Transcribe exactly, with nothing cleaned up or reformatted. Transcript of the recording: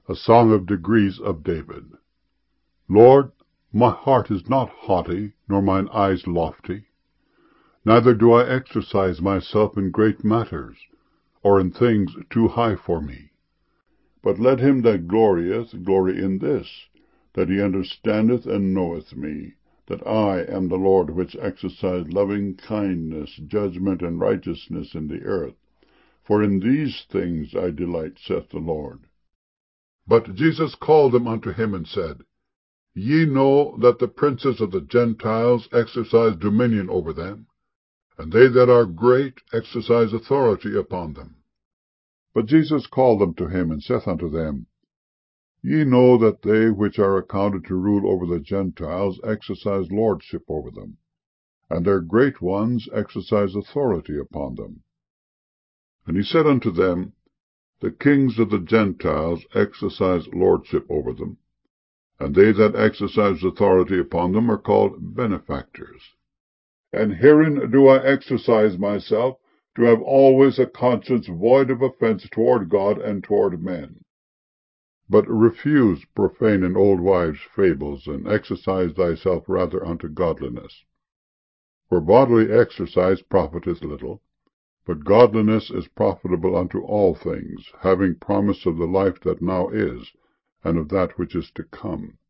A Song of Degrees of David. Lord, my heart is not haughty, nor mine eyes lofty, neither do I exercise myself in great matters, or in things too high for me. But let him that glorieth glory in this, that he understandeth and knoweth me, that I am the Lord which exercise loving kindness, judgment, and righteousness in the earth. For in these things I delight, saith the Lord. But Jesus called them unto him, and said, Ye know that the princes of the Gentiles exercise dominion over them, and they that are great exercise authority upon them. But Jesus called them to him, and saith unto them, Ye know that they which are accounted to rule over the Gentiles exercise lordship over them, and their great ones exercise authority upon them. And he said unto them, The kings of the Gentiles exercise lordship over them, and they that exercise authority upon them are called benefactors. And herein do I exercise myself, to have always a conscience void of offense toward God and toward men. But refuse profane and old wives' fables, and exercise thyself rather unto godliness. For bodily exercise profiteth little, but godliness is profitable unto all things, having promise of the life that now is, and of that which is to come.